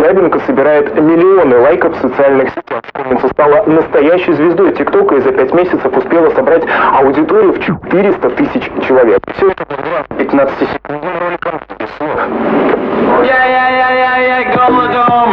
Челябинка собирает миллионы лайков в социальных сетях. Школьница стала настоящей звездой ТикТока и за 5 месяцев успела собрать аудиторию в 400 тысяч человек. Все это благодаря 15-секундным роликам без слов.